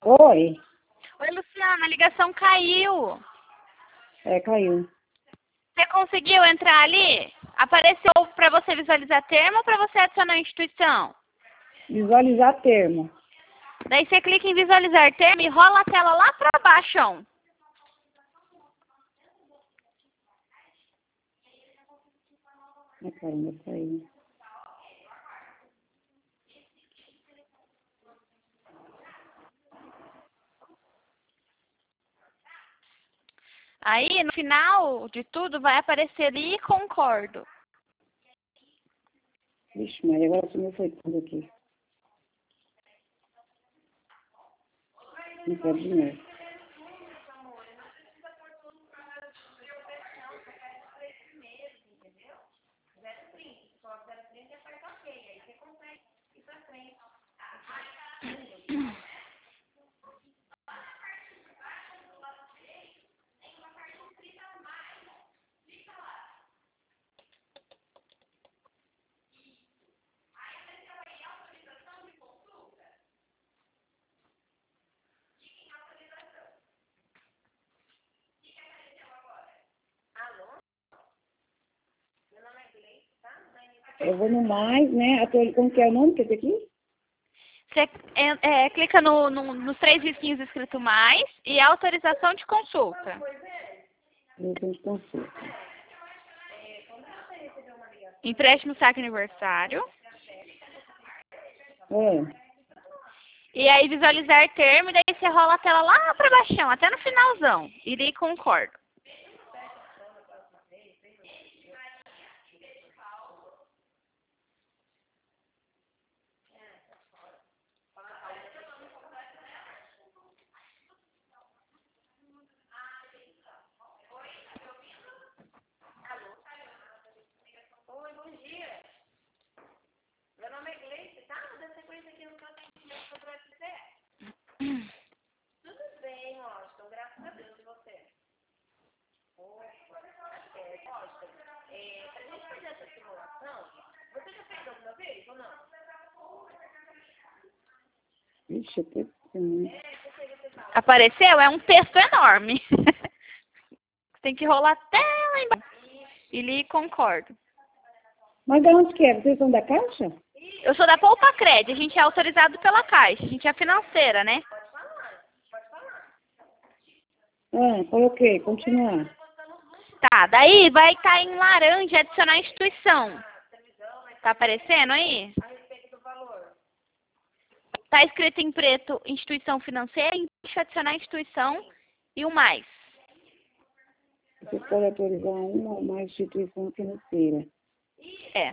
Oi. Oi, Luciana, a ligação caiu. Caiu. Você conseguiu entrar ali? Apareceu para você visualizar termo ou para você adicionar a instituição? Visualizar termo. Daí você clica em visualizar termo e rola a tela lá para baixo. Ó. Ai, caramba, caiu. Aí, no final de tudo, vai aparecer ali concordo. Vixe, mas agora sumiu foi tudo aqui. Não quero dinheiro. Eu vou no mais, né? Como que é o nome que é esse aqui? Você clica nos três risquinhos escrito mais e autorização de consulta. Licença de consulta. Empréstimo saque aniversário. É. E aí visualizar termo, e daí você rola a tela lá para baixo, até no finalzão. E daí concordo. Oi, bom dia. Meu nome é Gleice, tá? Da sequência aqui no que eu atendimento sobre o FCE. Tudo bem, Washington, graças a Deus, e você? Opa, Washington, pra gente fazer essa simulação, você já fez alguma vez ou não? Vixe, até... Apareceu? É um texto enorme. Você tem que rolar até lá embaixo. E li concordo. Mas de onde que é? Vocês são da Caixa? Eu sou da Poupa Cred, a gente é autorizado pela Caixa, a gente é financeira, né? Coloquei. Continuar. Tá, daí vai estar em laranja adicionar instituição. Tá aparecendo aí? A respeito do valor. Tá escrito em preto instituição financeira, embaixo adicionar instituição e o mais. Você pode autorizar uma ou mais instituição financeira. É.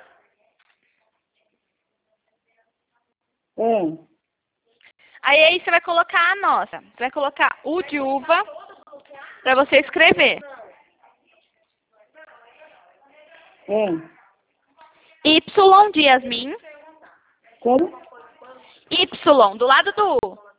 Aí você vai colocar a nossa. Você vai colocar U de uva para você escrever. Y de Yasmin. Como? Y, do lado do U.